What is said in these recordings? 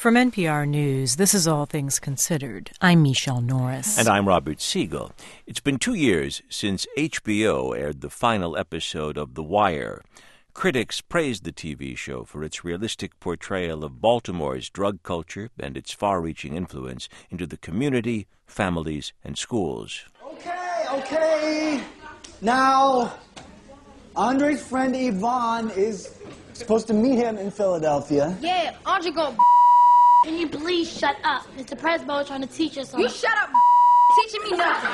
From NPR News, this is All Things Considered. I'm Michelle Norris. And I'm Robert Siegel. It's been 2 years since HBO aired the final episode of The Wire. Critics praised the TV show for its realistic portrayal of Baltimore's drug culture and its far-reaching influence into the community, families, and schools. Okay. Now, Andre's friend Yvonne is supposed to meet him in Philadelphia. Yeah, Andre gonna Can you please shut up? Mr. Presbo is trying to teach us something. You shut up, teaching me nothing.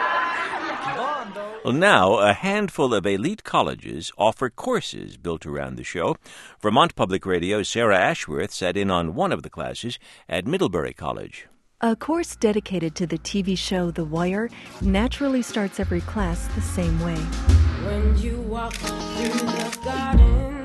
Well, now, a handful of elite colleges offer courses built around the show. Vermont Public Radio's Sarah Ashworth sat in on one of the classes at Middlebury College. A course dedicated to the TV show The Wire naturally starts every class the same way. When you walk through the garden,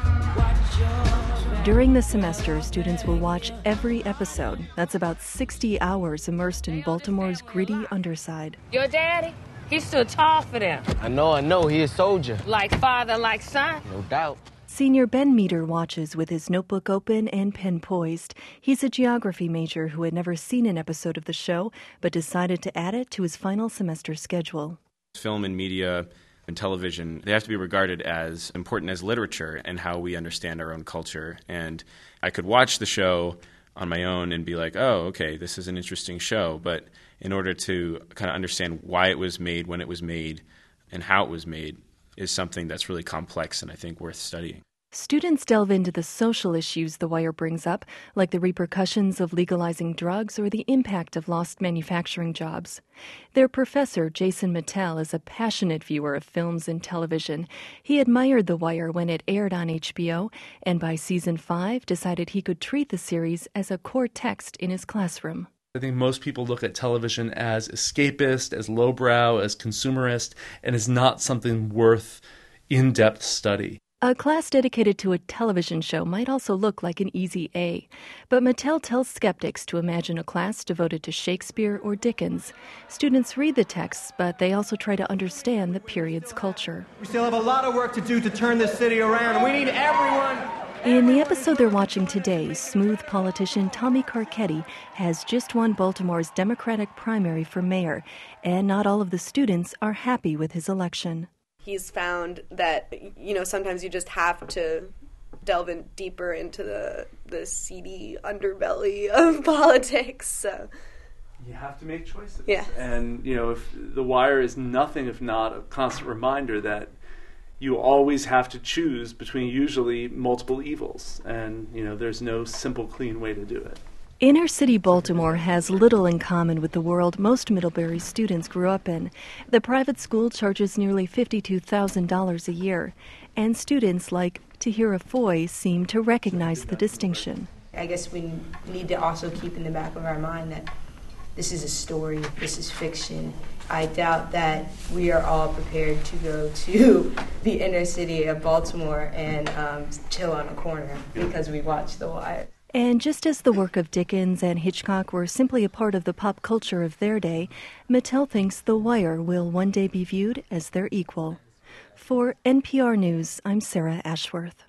watch your... During the semester, students will watch every episode. That's about 60 hours immersed in Baltimore's gritty underside. Your daddy, he's too tall for them. I know, he a soldier. Like father, like son. No doubt. Senior Ben Meter watches with his notebook open and pen poised. He's a geography major who had never seen an episode of the show, but decided to add it to his final semester schedule. Film and media and television, they have to be regarded as important as literature and how we understand our own culture. And I could watch the show on my own and be like, oh, okay, this is an interesting show. But in order to kind of understand why it was made, when it was made, and how it was made, is something that's really complex and I think worth studying. Students delve into the social issues The Wire brings up, like the repercussions of legalizing drugs or the impact of lost manufacturing jobs. Their professor, Jason Mattel, is a passionate viewer of films and television. He admired The Wire when it aired on HBO, and by season 5 decided he could treat the series as a core text in his classroom. I think most people look at television as escapist, as lowbrow, as consumerist, and is not something worth in-depth study. A class dedicated to a television show might also look like an easy A, but Mattel tells skeptics to imagine a class devoted to Shakespeare or Dickens. Students read the texts, but they also try to understand the period's culture. We still have a lot of work to do to turn this city around, and we need everyone. In the episode they're watching today, smooth politician Tommy Carcetti has just won Baltimore's Democratic primary for mayor, and not all of the students are happy with his election. He's found that, sometimes you just have to delve in deeper into the seedy underbelly of politics. So you have to make choices. Yeah. And, if The Wire is nothing if not a constant reminder that you always have to choose between usually multiple evils. And, there's no simple, clean way to do it. Inner city Baltimore has little in common with the world most Middlebury students grew up in. The private school charges nearly $52,000 a year, and students like Tahira Foy seem to recognize the distinction. I guess we need to also keep in the back of our mind that this is a story, this is fiction. I doubt that we are all prepared to go to the inner city of Baltimore and chill on a corner because we watch The Wire. And just as the work of Dickens and Hitchcock were simply a part of the pop culture of their day, Mattel thinks The Wire will one day be viewed as their equal. For NPR News, I'm Sarah Ashworth.